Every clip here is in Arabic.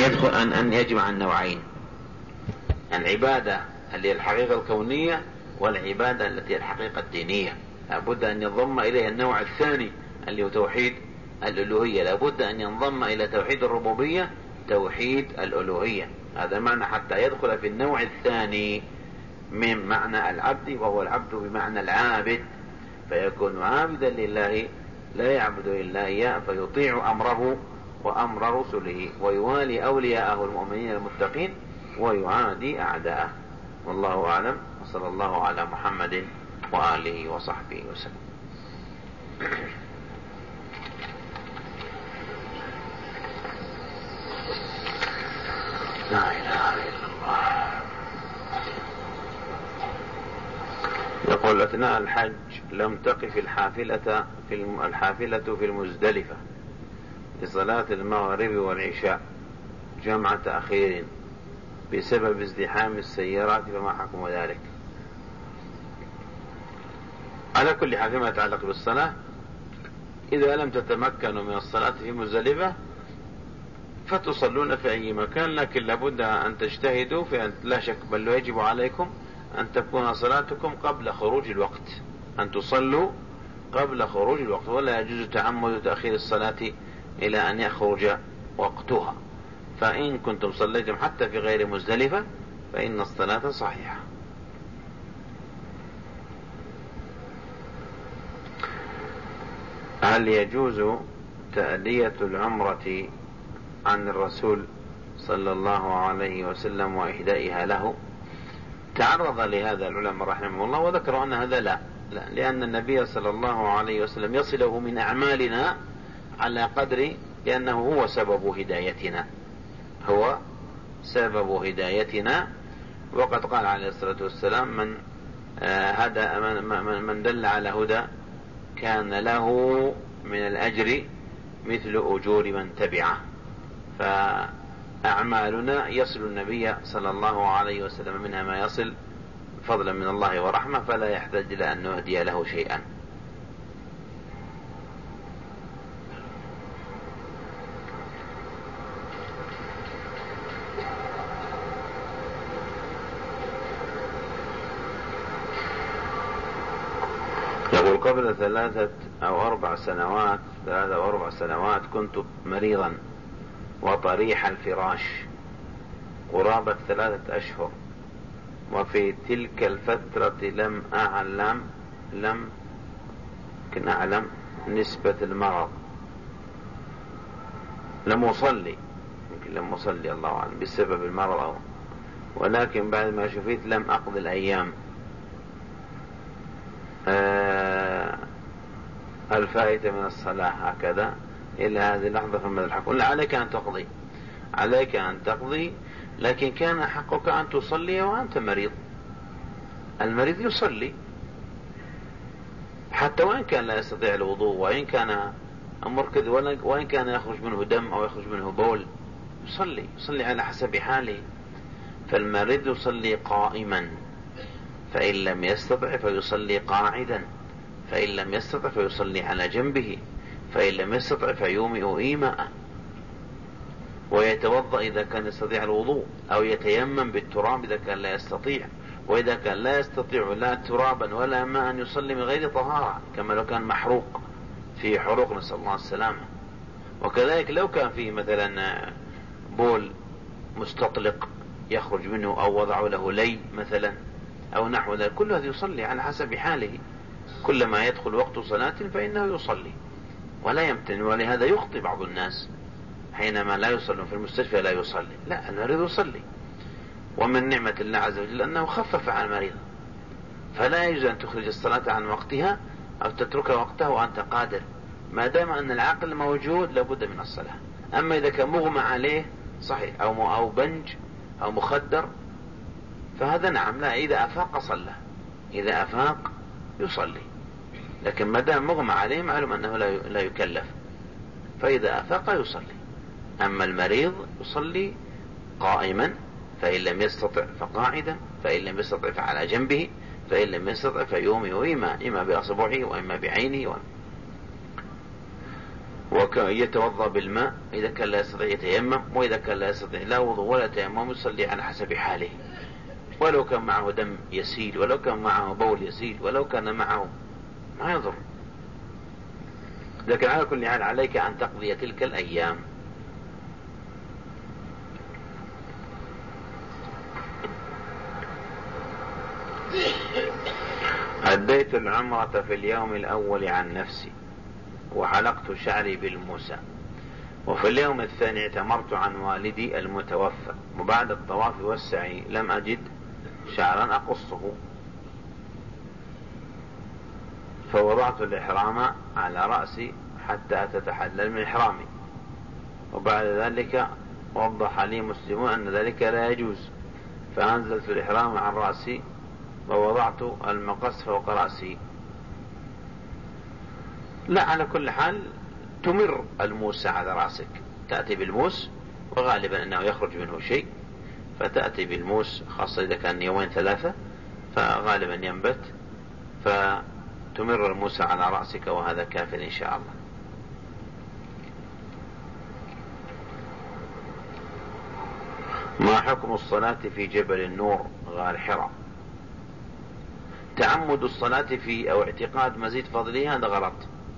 أن يجمع النوعين، العبادة اللي هي الحقيقة الكونية والعبادة التي هي الحقيقة الدينية. لابد أن ينضم إليه النوع الثاني اللي هو توحيد الألوهية، لابد أن ينضم إلى توحيد الربوبية توحيد الألوهية. هذا معنى حتى يدخل في النوع الثاني من معنى العبد، وهو العبد بمعنى العابد، فيكون عابدا لله لا يعبد إلا إياه، فيطيع أمره وأمر رسله، ويوالي أولياءه المؤمنين المتقين ويعادي أعداءه. والله أعلم، وصلى الله على محمد وآله وصحبه وسلم. لا إله إلا الله. يقول أثناء الحج لم تقف الحافلة في المزدلفة لصلاة المغرب والعشاء جمع تأخير بسبب ازدحام السيارات، فما حكم ذلك؟ على كل حال فيما يتعلق بالصلاة، إذا لم تتمكنوا من الصلاة في مزدلفة فتصلون في أي مكان، لكن لابد أن تجتهدوا في أن لا شك بل يجب عليكم أن تكون صلاتكم قبل خروج الوقت، أن تصلوا قبل خروج الوقت، ولا يجوز تعمد تأخير الصلاة إلى أن يخرج وقتها. فإن كنتم صليتم حتى في غير مزدلفة فإن الصلاة صحيحة. هل يجوز تأدية العمرة عن الرسول صلى الله عليه وسلم وإهدائها له؟ تعرض لهذا العلماء رحمه الله وذكروا أن هذا لا، لأن النبي صلى الله عليه وسلم يصله من أعمالنا على قدر، لأنه هو سبب هدايتنا، هو سبب هدايتنا. وقد قال عليه الصلاة والسلام من دل على هدى كان له من الأجر مثل أجور من تبعه. فأعمالنا يصل النبي صلى الله عليه وسلم منها ما يصل فضلا من الله ورحمة، فلا يحتاج إلى أن نهدي له شيئا. يقول قبل 3 أو 4 سنوات كنت مريضا وطريح الفراش قرابة 3 أشهر، وفي تلك الفترة لم أعلم نسبة المرض، لم أصلي الله أعلم بسبب المرض، ولكن بعد ما شفيت لم أقضي الأيام الفائتة من الصلاة هكذا إلى هذه اللحظة. فما الحق؟ قلنا عليك أن تقضي، لكن كان حقك أن تصلي وأنت مريض. المريض يصلي حتى وإن كان لا يستطيع الوضوء، وإن كان مركز، وإن كان يخرج منه دم أو يخرج منه بول، يصلي على حسب حاله. فالمريض يصلي قائما، فإن لم يستطع فيصلي قاعدا، فإن لم يستطع فيصلي على جنبه، فإن لم يستطع فيومئ إيماء، ويتوضأ إذا كان يستطيع الوضوء، أو يتيمم بالتراب إذا كان لا يستطيع. وإذا كان لا يستطيع لا ترابا ولا ماء يصلي من غير طهارة، كما لو كان محروق في حروق، نسأل الله السلامة. وكذلك لو كان فيه مثلا بول مستطلق يخرج منه، أو وضعوا له لي مثلا أو نحو ذلك، كل هذا يصلي على حسب حاله. كلما يدخل وقت صلاة فإنه يصلي ولا يمتن. ولهذا يخطئ بعض الناس حينما لا يصلون في المستشفى لا يصلي، لا، المريض يصلي. ومن نعمة الله عز وجل أنه خفف عن المريض، فلا يجوز أن تخرج الصلاة عن وقتها أو تتركها وقتها وأنت قادر، ما دام أن العقل موجود لابد من الصلاة. أما إذا كان مغمى عليه صحيح، أو بنج أو مخدر، فهذا نعم، لا، إذا أفاق صلى، إذا أفاق يصلي. لكن ما دام مغمى عليه معلوم أنه لا يكلف، فإذا أفاق يصلي. أما المريض يصلي قائما، فإن لم يستطع فقاعدا، فإن لم يستطع فعلى جنبه، فإن لم يستطع فيومئ إما بأصبعه وإما بعينه ويتوضأ بالماء إذا كان لا يستطيع يتيمم، وإذا كان لا يستطيع لا وضوء ولا تيمم يصلي على حسب حاله، ولو كان معه دم يسيل، ولو كان معه بول يسيل، ولو كان معه، ما يضر. لكن على كل حال عليك أن تقضي تلك الأيام. أديت العمرة في اليوم الأول عن نفسي وحلقت شعري بالموسى، وفي اليوم الثاني اعتمرت عن والدي المتوفى، وبعد الطواف والسعي لم أجد شعرا أقصه، فوضعت الإحرام على رأسي حتى أتحلل من إحرامي، وبعد ذلك وضح لي مسلمون أن ذلك لا يجوز، فأنزلت الإحرام عن رأسي ووضعت المقص فوق رأسي. لا، على كل حال تمر الموس على رأسك، تأتي بالموس، وغالبا أنه يخرج منه شيء، فتأتي بالموس خاصة إذا كان يومين ثلاثة فغالبا ينبت، فتمر الموس على رأسك، وهذا كاف إن شاء الله. ما حكم الصلاة في جبل النور غار حراء؟ تعمد الصلاة في أو اعتقاد مزيد فضله هذا غلط.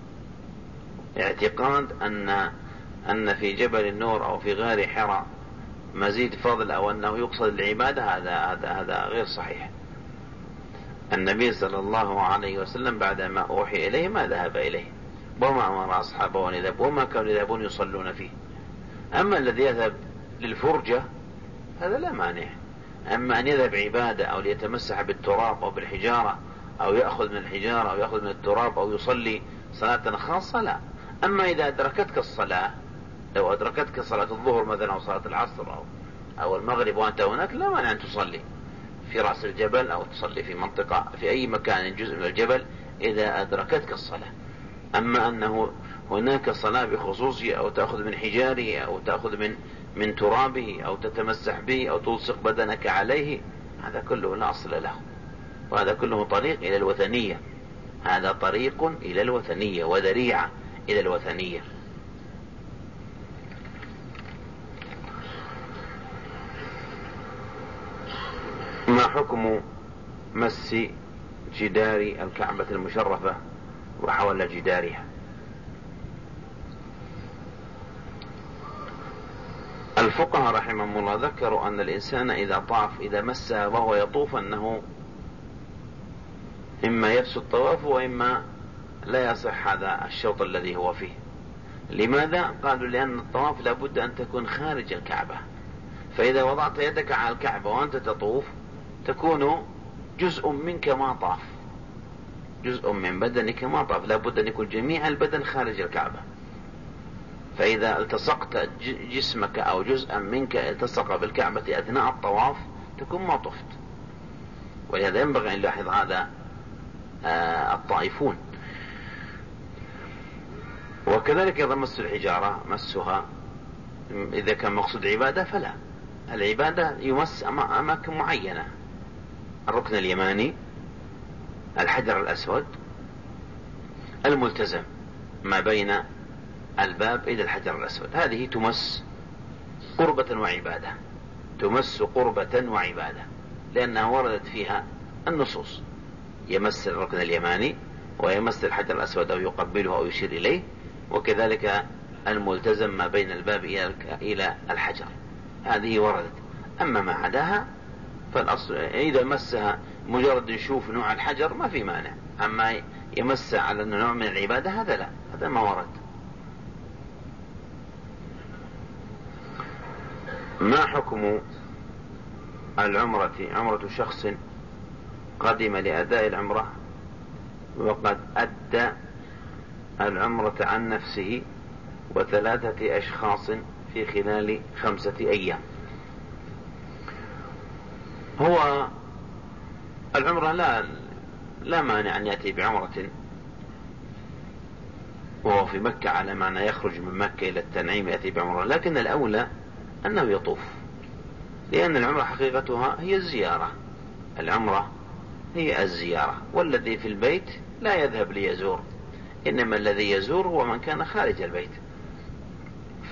اعتقاد أن في جبل النور أو في غار حراء مزيد فضل أو أنه يقصد العبادة هذا غير صحيح. النبي صلى الله عليه وسلم بعدما أوحي إليه ما ذهب إليه، وما أمر أصحابه أن يذهبوا، وما كانوا يذهبون يصلون فيه. أما الذي يذهب للفرجة هذا لا مانع، أما أن يذهب عبادة أو ليتمسح بالتراب أو بالحجارة أو يأخذ من الحجارة أو يأخذ من التراب أو يصلي صلاة خاصة لا. أما إذا أدركتك الصلاة، لو أدركتك صلاة الظهر مثلا أو صلاة العصر أو المغرب وأنت هناك، لا مانع أن تصلي في رأس الجبل أو تصلي في منطقة في أي مكان جزء من الجبل إذا أدركتك الصلاة. أما أنه هناك صلاة بخصوصه أو تأخذ من حجاره أو تأخذ من ترابه أو تتمسح به أو تلصق بدنك عليه، هذا كله لا أصل له، وهذا كله طريق إلى الوثنية. هذا طريق إلى الوثنية وذريعة إلى الوثنية. ما حكم مس جدار الكعبة المشرفة وحول جدارها؟ الفقهاء رحمهم الله ذكروا أن الإنسان إذا طاف إذا مسها وهو يطوف أنه إما يفسد الطواف وإما لا يصح هذا الشوط الذي هو فيه. لماذا؟ قالوا لأن الطواف لابد أن تكون خارج الكعبة، فإذا وضعت يدك على الكعبة وأنت تطوف تكون جزء منك ما طاف، جزء من بدنك ما طاف، لابد أن يكون جميع البدن خارج الكعبة. فإذا التصقت جسمك أو جزءا منك التصق بالكعبة أثناء الطواف تكون ما طفت. ولهذا ينبغي أن نلاحظ هذا الطائفون. وكذلك إذا مس الحجارة مسها إذا كان مقصود عبادة فلا، العبادة يمس أماكن معينة، الركن اليماني، الحجر الأسود، الملتزم ما بين الباب إلى الحجر الأسود، هذه تمس قربة وعبادة، تمس قربة وعبادة، لأنها وردت فيها النصوص، يمس الركن اليماني ويمس الحجر الأسود أو يقبله أو يشير إليه، وكذلك الملتزم ما بين الباب إلى الحجر، هذه وردت. أما ما عداها فالأصل إذا مسها مجرد يشوف نوع الحجر ما في مانع، أما يمس على أنه نوع من العبادة هذا لا، هذا ما ورد. ما حكم العمرة؟ عمرة شخص قدم لأداء العمرة وقد أدى العمرة عن نفسه وثلاثة أشخاص في خلال 5 أيام. هو العمرة لا مانع أن يأتي بعمرة وهو في مكة، على معنى يخرج من مكة إلى التنعيم يأتي بعمرة، لكن الأولى أنه يطوف، لأن العمرة حقيقتها هي الزيارة، العمرة هي الزيارة، والذي في البيت لا يذهب ليزور، إنما الذي يزور هو من كان خارج البيت.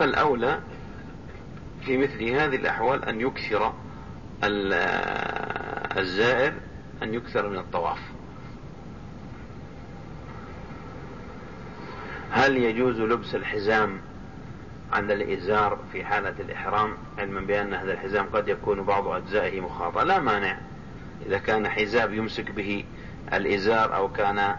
فالأولى في مثل هذه الأحوال أن يكثر الزائر أن يكثر من الطواف. هل يجوز لبس الحزام عند الإزار في حالة الإحرام، علما بأن هذا الحزام قد يكون بعض أجزائه مخاطة؟ لا مانع، إذا كان حزام يمسك به الإزار، أو كان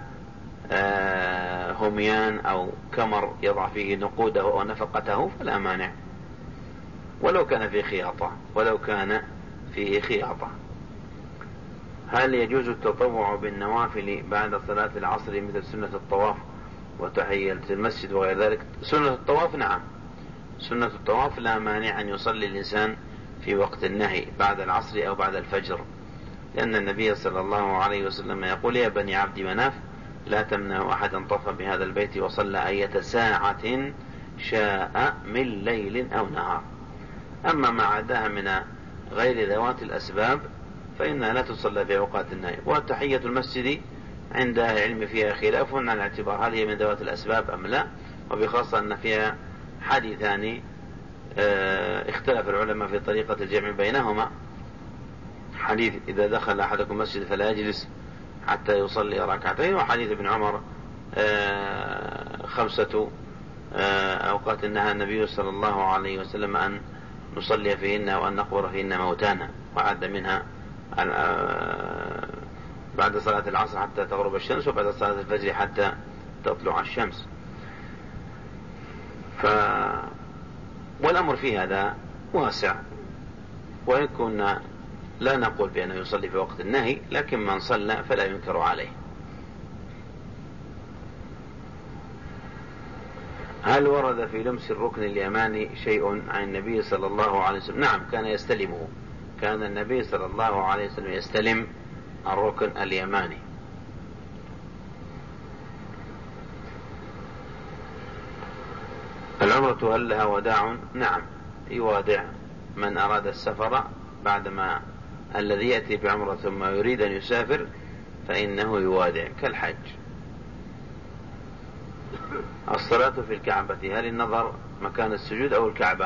هميان أو كمر يضع فيه نقوده أو نفقته، فلا مانع، ولو كان فيه خياطة. هل يجوز التطوع بالنوافل بعد صلاة العصر مثل سنة الطواف وتحية المسجد وغير ذلك؟ سنة الطواف نعم، سنة الطواف لا مانع أن يصلي الإنسان في وقت النهي بعد العصر أو بعد الفجر، لأن النبي صلى الله عليه وسلم يقول: يا بني عبد مناف لا تمنعوا أحدا طاف بهذا البيت وصلى أية ساعة شاء من ليل أو نهار. أما ما عداها من غير ذوات الأسباب فإنها لا تصلى في أوقات النهي. وتحية المسجد عند أهل العلم فيها خلاف عن الاعتبار هل هي من ذوات الأسباب أم لا، وبخاصة أن فيها حديثان اختلف العلماء في طريقة الجمع بينهما. حديث إذا دخل أحدكم مسجد فلا يجلس حتى يصلي ركعتين، وحديث ابن عمر 5 أوقات نهى النبي صلى الله عليه وسلم أن نصلي فيهن وأن نقبر فيهن موتانا، وعد منها بعد صلاة العصر حتى تغرب الشمس، وبعد صلاة الفجر حتى تطلع الشمس. والأمر في هذا واسع، وإن كنا لا نقول بأنه يصلي في وقت النهي، لكن من صلى فلا ينكر عليه. هل ورد في لمس الركن اليماني شيء عن النبي صلى الله عليه وسلم؟ نعم، كان يستلمه، كان النبي صلى الله عليه وسلم يستلم الركن اليماني. العمرة هل لها وداع؟ نعم، يوادع من أراد السفر بعدما الذي يأتي بعمرة ثم يريد أن يسافر فإنه يوادع كالحج. الصلاة في الكعبة، هل النظر مكان السجود أو الكعبة؟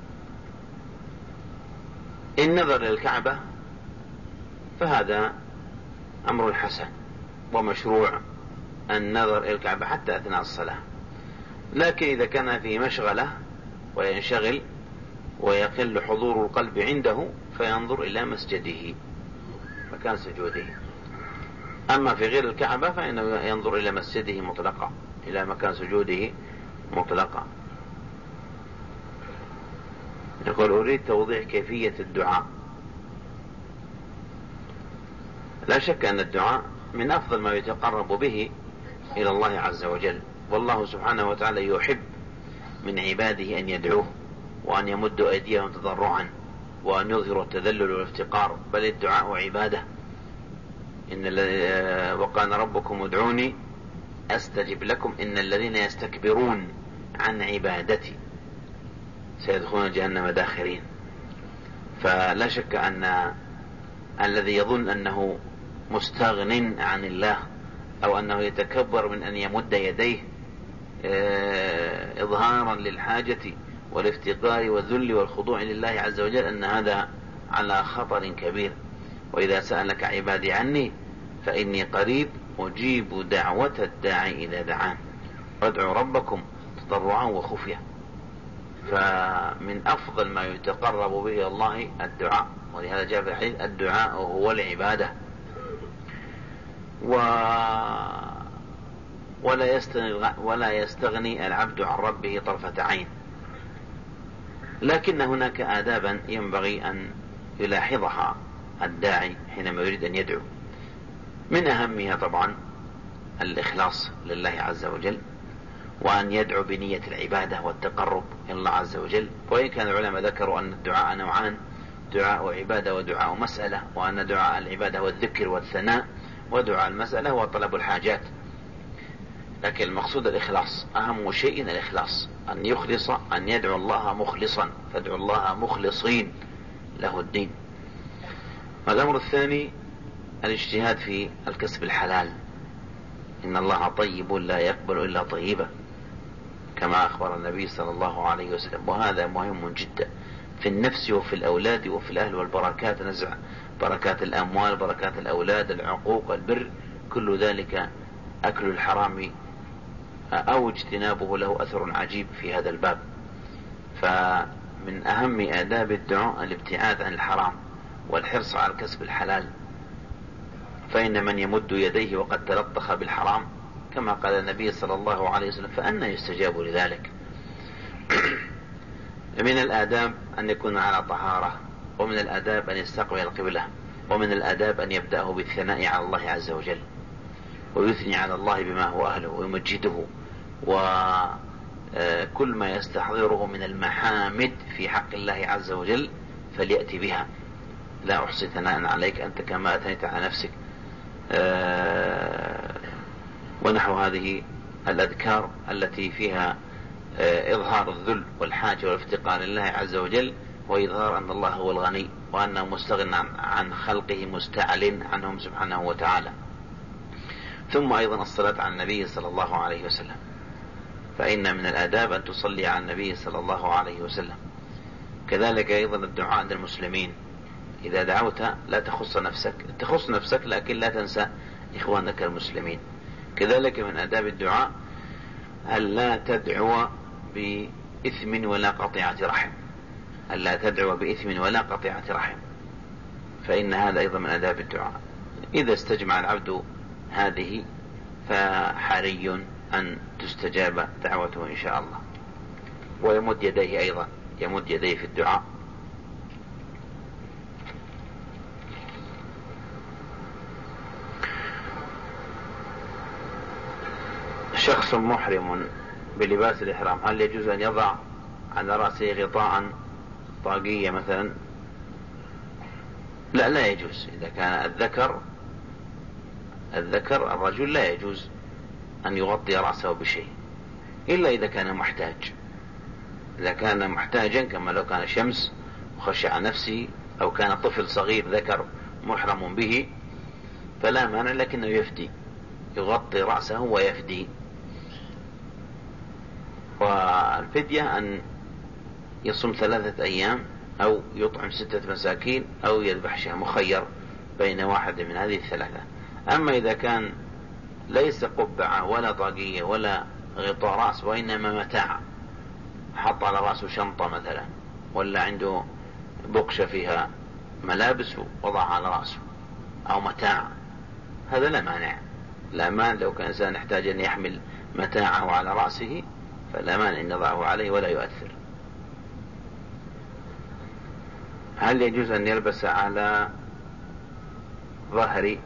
النظر للكعبة فهذا أمر حسن ومشروع، النظر إلى الكعبة حتى أثناء الصلاة، لكن إذا كان فيه مشغلة وينشغل ويقل حضور القلب عنده فينظر إلى مسجده مكان سجوده. أما في غير الكعبة فإنه ينظر إلى مسجده مطلقا، إلى مكان سجوده مطلقا. يقول: أريد توضيح كيفية الدعاء. لا شك أن الدعاء من أفضل ما يتقرب به إلى الله عز وجل، والله سبحانه وتعالى يحب من عباده أن يدعوه وأن يمدوا أيديهم تضرعا وأن يظهروا التذلل والافتقار، بل الدعاء عبادة. وقال ربكم ادعوني أستجب لكم إن الذين يستكبرون عن عبادتي سيدخلون جهنم داخرين. فلا شك أن الذي يظن أنه مستغن عن الله أو أنه يتكبر من أن يمد يديه إظهارا للحاجة والافتقار والذل والخضوع لله عز وجل أن هذا على خطر كبير. وإذا سألك عبادي عني فإني قريب أجيب دعوة الداعي إذا دعان وادعوا ربكم تضرعا وخفية. فمن أفضل ما يتقرب به الله الدعاء، ولهذا جاء في الحديث: الدعاء هو العبادة. ولا يستغني العبد عن ربه طرفة عين، لكن هناك آدابا ينبغي أن يلاحظها الداعي حينما يريد أن يدعو. من أهمها طبعا الإخلاص لله عز وجل، وأن يدعو بنية العبادة والتقرب إلى الله عز وجل. وإن كان العلماء ذكروا أن الدعاء نوعان: دعاء عبادة ودعاء مسألة، وأن دعاء العبادة هو الذكر والثناء، ودعاء المسألة هو طلب الحاجات. لكن المقصود الإخلاص، أهم شيء الإخلاص، أن يخلص، أن يدعو الله مخلصا، فادعوا الله مخلصين له الدين. والأمر الثاني الاجتهاد في الكسب الحلال، إن الله طيب لا يقبل إلا طيبا، كما أخبر النبي صلى الله عليه وسلم. وهذا مهم جدا في النفس وفي الأولاد وفي الأهل والبركات، نزع بركات الأموال، بركات الأولاد، العقوق، البر، كل ذلك أكل الحرام أو اجتنابه له أثر عجيب في هذا الباب. فمن أهم آداب الدعاء الابتعاد عن الحرام والحرص على الكسب الحلال، فإن من يمد يديه وقد تلطخ بالحرام كما قال النبي صلى الله عليه وسلم فأنى يستجاب لذلك. من الآداب أن يكون على طهارة، ومن الآداب أن يستقبل القبلة، ومن الآداب أن يبدأه بالثناء على الله عز وجل ويثني على الله بما هو أهله ويمجده، وكل ما يستحضره من المحامد في حق الله عز وجل فليأتي بها. لا أحصي ثناء عليك أنت كما أثنيت على نفسك، ونحو هذه الأذكار التي فيها إظهار الذل والحاجة والافتقار لله عز وجل، وإظهار أن الله هو الغني وأنه مستغن عن خلقه مستعل عنهم سبحانه وتعالى. ثم أيضا الصلاة على النبي صلى الله عليه وسلم، فإن من الآداب أن تصلي على النبي صلى الله عليه وسلم. كذلك أيضا الدعاء عند المسلمين، إذا دعوت لا تخص نفسك، تخص نفسك لكن لا تنسى إخوانك المسلمين. كذلك من آداب الدعاء ألا تدعو بإثم ولا قطيعة رحم، ألا تدعو بإثم ولا قطيعة رحم، فإن هذا أيضا من آداب الدعاء. إذا استجمع العبد هذه فحري أن تستجاب دعوته إن شاء الله. ويمد يديه أيضا، يمد يديه في الدعاء. شخص محرم بلباس الإحرام هل يجوز أن يضع على رأسه غطاء طاقية مثلا؟ لا يجوز. إذا كان الذكر الرجل لا يجوز أن يغطي رأسه بشيء إلا إذا كان محتاج. إذا كان محتاجا كما لو كان شمس وخشع نفسه، أو كان طفل صغير ذكر محرم به فلا مانع، لكنه يفدي، يغطي رأسه ويفدي. والفدية أن يصوم 3 أيام أو يطعم 6 مساكين أو يذبح شاة، مخير بين واحد من هذه الثلاثة. أما إذا كان ليس قبعة ولا طاقية ولا غطاء رأس وإنما متاع، حط على رأسه شنطة مثلا ولا عنده بقشة فيها ملابس وضعها على رأسه أو متاع، هذا لا مانع. لا مانع لو كان إنسان يحتاج أن يحمل متاعه على رأسه فلا مانع أن يضعه عليه ولا يؤثر. هل يجوز أن يلبس على ظهره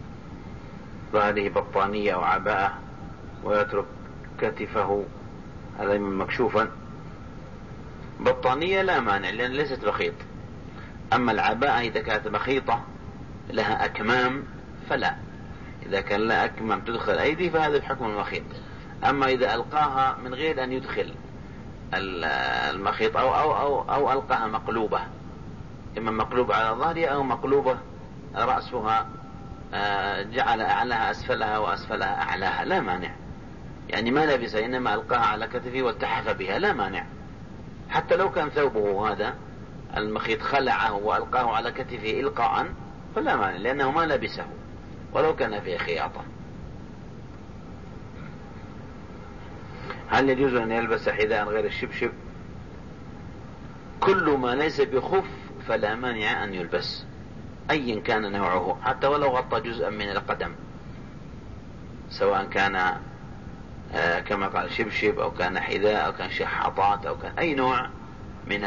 بطانية أو عباءة ويترك كتفه هذا مكشوفا؟ بطانية لا مانع لأن ليست بخيط. أما العباءة إذا كانت بخيطة لها أكمام فلا، إذا كان لا أكمام تدخل أيدي فهذا بحكم المخيط. أما إذا ألقاها من غير أن يدخل المخيط أو ألقاها مقلوبة، إما مقلوبة على ظهرها أو مقلوبة رأسها جعل أعلاها أسفلها وأسفلها أعلاها، لا مانع. يعني ما لبسها إنما ألقاها على كتفه والتحف بها، لا مانع. حتى لو كان ثوبه هذا المخيط خلعه وألقاه على كتفه إلقاء فلا مانع لأنه ما لبسه ولو كان فيه خياطة. هل يجوز أن يلبس حذاء غير الشبشب؟ كل ما ليس بخف فلا مانع أن يلبس أيا كان نوعه، حتى ولو غطى جزءا من القدم، سواء كان كما قال شبشب أو كان حذاء أو كان شحاطات أو كان أي نوع من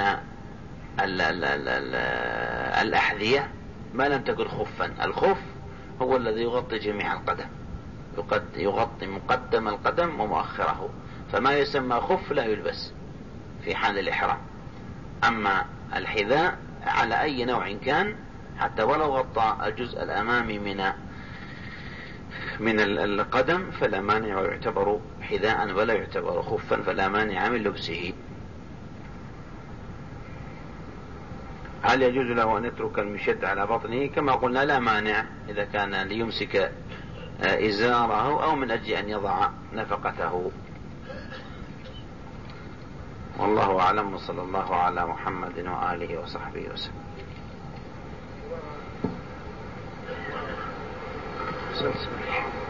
الأحذية ما لم تكن خفا. الخف هو الذي يغطي جميع القدم، يغطي مقدم القدم ومؤخره، فما يسمى خف لا يلبس في حال الإحرام. أما الحذاء على أي نوع كان حتى ولو غطى الجزء الأمامي من القدم فلا مانع، ويعتبر حذاء ولا يعتبر خفا، فلا مانع من لبسه. هل يجوز له أن يترك المشد على بطنه؟ كما قلنا لا مانع إذا كان ليمسك إزاره أو من أجل أن يضع نفقته. والله أعلم، وصلى الله على محمد وآله وصحبه وسلم.